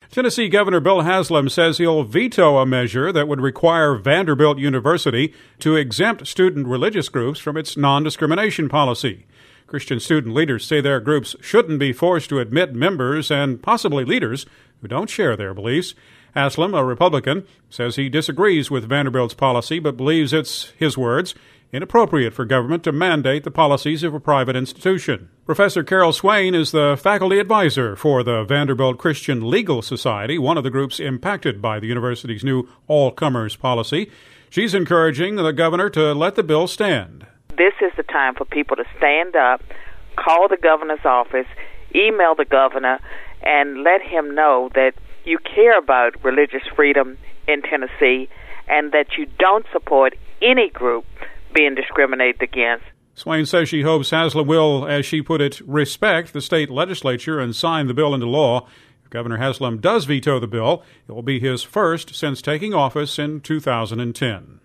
Tennessee Governor Bill Haslam says he'll veto a measure that would require Vanderbilt University to exempt student religious groups from its non-discrimination policy. Christian student leaders say their groups shouldn't be forced to admit members and possibly leaders who don't share their beliefs. Haslam, a Republican, says he disagrees with Vanderbilt's policy but believes it's, his words, inappropriate for government to mandate the policies of a private institution. Professor Carol Swain is the faculty advisor for the Vanderbilt Christian Legal Society, one of the groups impacted by the university's new all-comers policy. She's encouraging the governor to let the bill stand. This is the time for people to stand up, call the governor's office, email the governor, and let him know that you care about religious freedom in Tennessee and that you don't support any group being discriminated against. Swain says she hopes Haslam will, as she put it, respect the state legislature and sign the bill into law. If Governor Haslam does veto the bill, it will be his first since taking office in 2010.